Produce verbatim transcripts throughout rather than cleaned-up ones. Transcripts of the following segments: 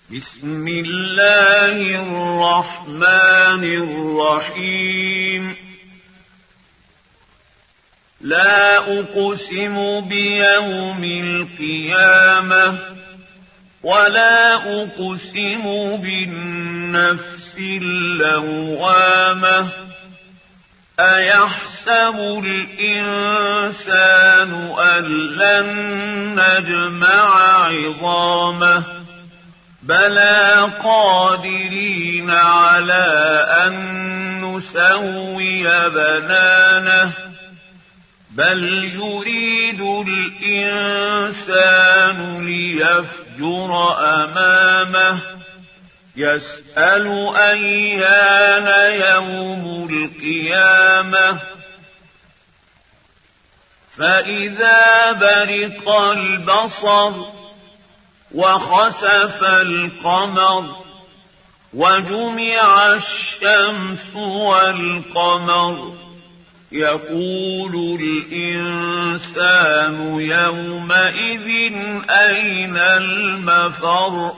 بسم الله الرحمن الرحيم لا أقسم بيوم القيامة ولا أقسم بالنفس اللوامة أيحسب الإنسان أن لن نجمع عظامه بلى قادرين على أن نسوي بنانه بل يريد الإنسان ليفجر أمامه يسأل أيان يوم القيامة فإذا برق البصر وخسف القمر وجمع الشمس والقمر يقول الإنسان يومئذ أين المفر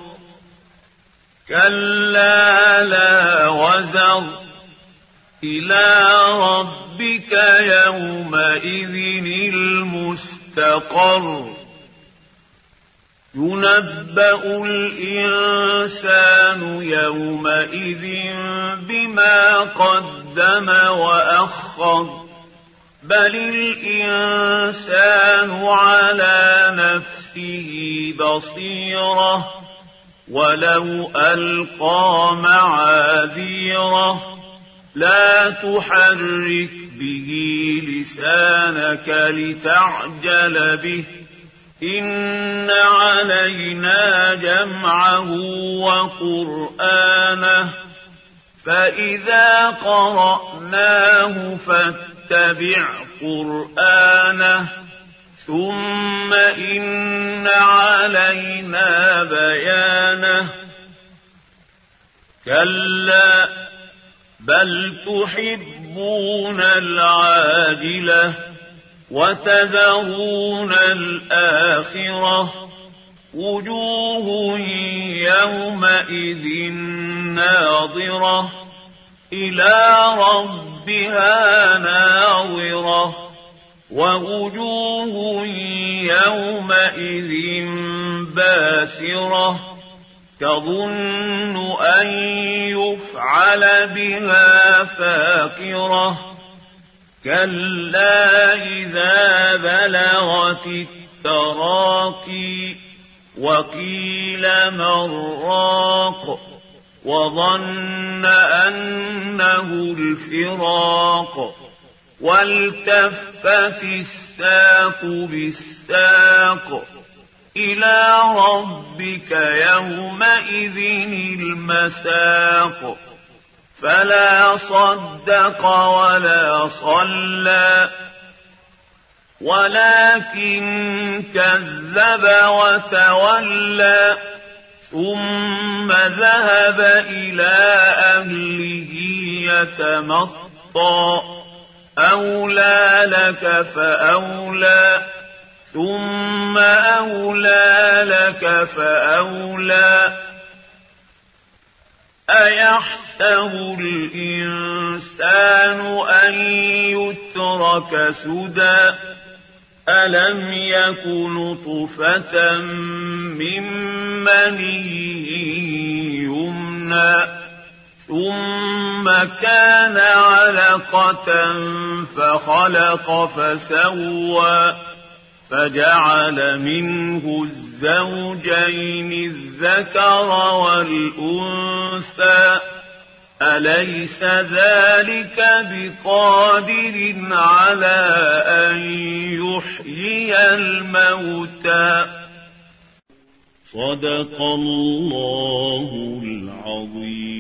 كلا لا وزر إلى ربك يومئذ المستقر ينبأ الإنسان يومئذ بما قدم وأخر بل الإنسان على نفسه بصيرة ولو ألقى معاذيره لا تحرك به لسانك لتعجل به إن علينا جمعه وقرآنه فإذا قرأناه فاتبع قرآنه ثم إن علينا بيانه كلا بل تحبون العاجلة وتذرون الآخرة وجوه يومئذ ناظرة إلى ربها ناظرة ووجوه يومئذ باسرة تظن أن يفعل بها فاقرة كلا إذا بلغت التراقي وقيل من راق وظن أنه الفراق والتفت الساق بالساق إلى ربك يومئذ المساق فلا صدق ولا صلى ولكن كذب وتولى ثم ذهب إلى أهله يتمطى أولى لك فأولى ثم أولى لك فأولى أيحسب الإنسان أن يترك سدى ألم يك نطفة من مني يمنى ثم كان علقة فخلق فسوى فجعل منه الزوجين الذكر والأنثى أليس ذلك بقادر على أن يحيي الموتى صدق الله العظيم.